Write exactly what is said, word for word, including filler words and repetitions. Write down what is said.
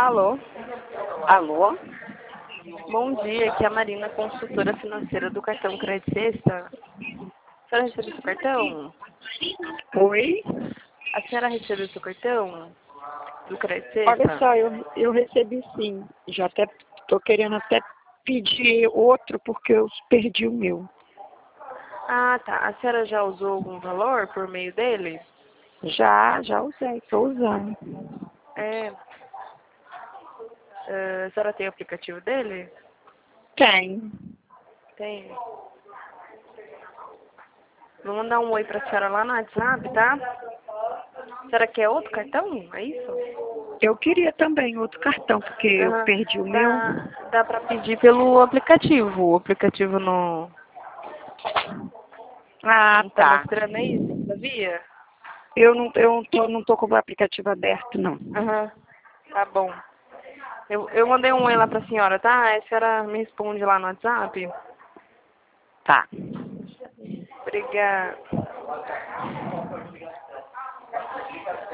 Alô? Alô? Bom dia, aqui é a Marina, consultora financeira do cartão Crédito Sexta. A senhora recebeu seu cartão? Oi? A senhora recebeu seu cartão do Crédito Olha Sexta? só, eu, eu recebi sim. Já até tô querendo até pedir outro porque eu perdi o meu. Ah, tá. A senhora já usou algum valor por meio dele? Já, já usei, estou usando. É. Ah, a senhora tem o aplicativo dele? Tem. Tem. Vou mandar um oi pra senhora lá no WhatsApp, tá? A senhora quer outro cartão? É isso? Eu queria também outro cartão, porque eu Aham. perdi o meu. Dá, dá pra pedir pelo aplicativo. O aplicativo não, Ah, não tá tá. mostrando isso, sabia? Eu não, eu não tô, não tô com o aplicativo aberto, não. Aham. Tá bom. Eu, eu mandei um oi lá pra senhora, tá? Aí a senhora me responde lá no WhatsApp. Tá. Obrigada.